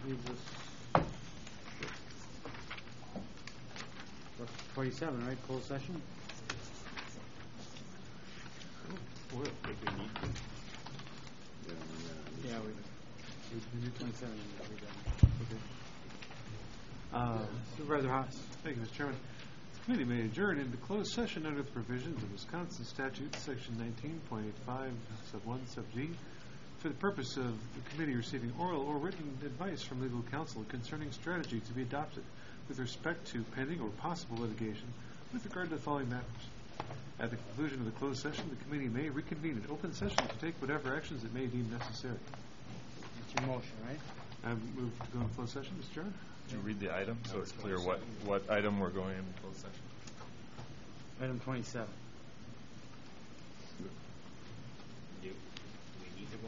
leaves us 27, right? Closed session? Well, if we need to. Yeah, we do 27. Okay. Supervisor Haas. Thank you, Mr. Chairman. The committee may adjourn into closed session under the provisions of Wisconsin Statute, Section 19.85, Sub 1, Sub G, for the purpose of the committee receiving oral or written advice from legal counsel concerning strategy to be adopted with respect to pending or possible litigation with regard to the following matters. At the conclusion of the closed session, the committee may reconvene in open session to take whatever actions it may deem necessary. That's your motion, right? I move to go into closed session, Mr. Chairman. Did you read the item so it's clear what item we're going into closed session? Item 27. Do we need to go?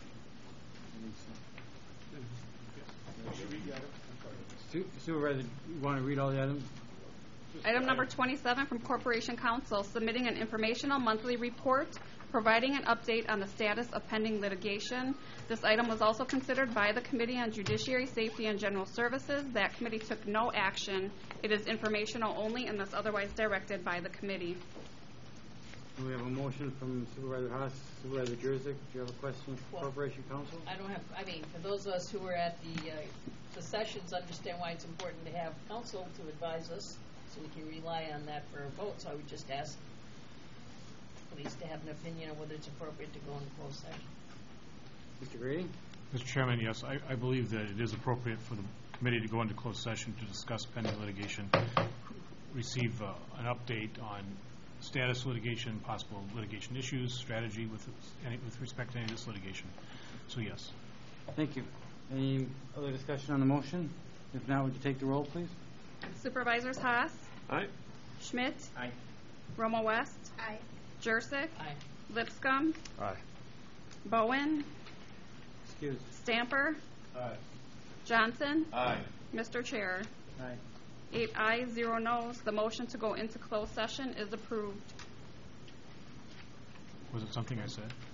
Supervisor, you want to read all the items? Item number 27 from Corporation Counsel, submitting an informational monthly report providing an update on the status of pending litigation. This item was also considered by the Committee on Judiciary, Safety, and General Services. That committee took no action. It is informational only unless otherwise directed by the committee. We have a motion from Supervisor Haas. Supervisor Jurzik, do you have a question for Corporation Counsel? I don't have, I mean, for those of us who were at the sessions understand why it's important to have counsel to advise us so we can rely on that for a vote. So I would just ask police to have an opinion on whether it's appropriate to go into closed session. Mr. Grady? Mr. Chairman, yes, I believe that it is appropriate for the committee to go into closed session to discuss pending litigation, receive an update on status litigation, possible litigation issues, strategy with respect to any of this litigation. So, yes. Thank you. Any other discussion on the motion? If not, would you take the roll, please? Supervisors Haas? Aye. Schmidt? Aye. Romo West? Aye. Jurzik? Aye. Lipscomb? Aye. Bowen? Excuse. Stamper? Aye. Johnson? Aye. Mr. Chair? Aye. 8 ayes, 0 noes. The motion to go into closed session is approved. Was it something I said?